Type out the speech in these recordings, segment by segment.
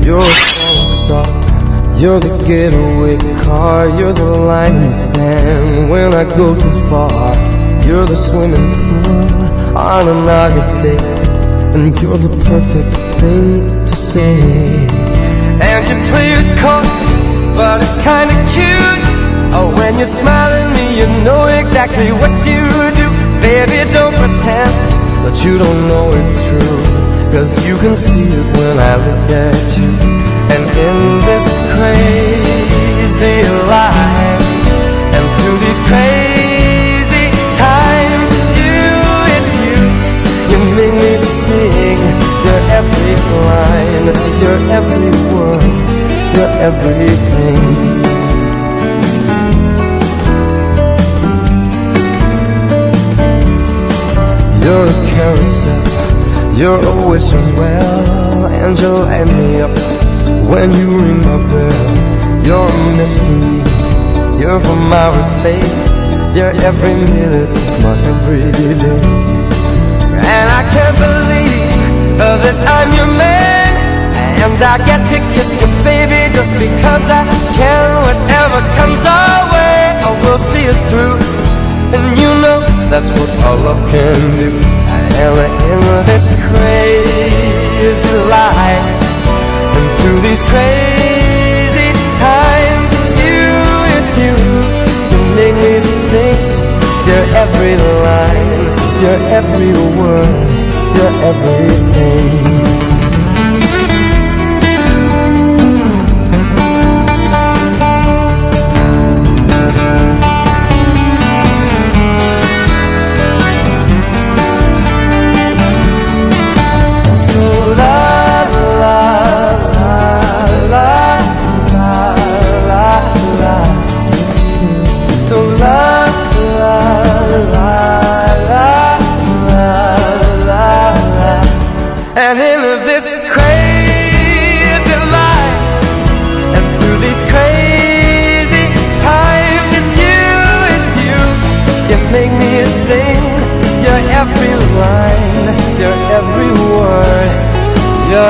You're a falling star, you're the getaway car, you're the line in the sand when I go too far. You're the swimming pool on an August day, and you're the perfect thing to say. And you play it coy, but it's kinda cute. Oh, when you smile at me, you know exactly what you do. Baby, don't pretend that you don't know it's true, 'cause you can see it when I look at you. And in this crazy life, and through these crazy times, it's you, you make me sing. Your every line, your every word, your everything. You're a carousel, you're a wishing well, and you light me up when you ring my bell. You're a mystery, you're from outer space, you're every minute of my everyday. And I can't believe that I'm your man, and I get to kiss you, baby, just because I can. Whatever comes our way, I will see it through, and you know that's what our love can do. And in this crazy life, and through these crazy times, it's you, you make me sing. Your every line, your every word, your everything. And in this crazy life, and through these crazy times, it's you, you make me sing. Your every line, your every word, your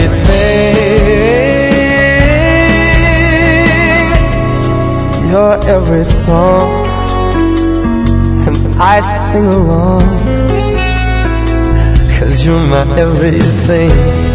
everything, your every song, and I sing along, 'cause you're my everything.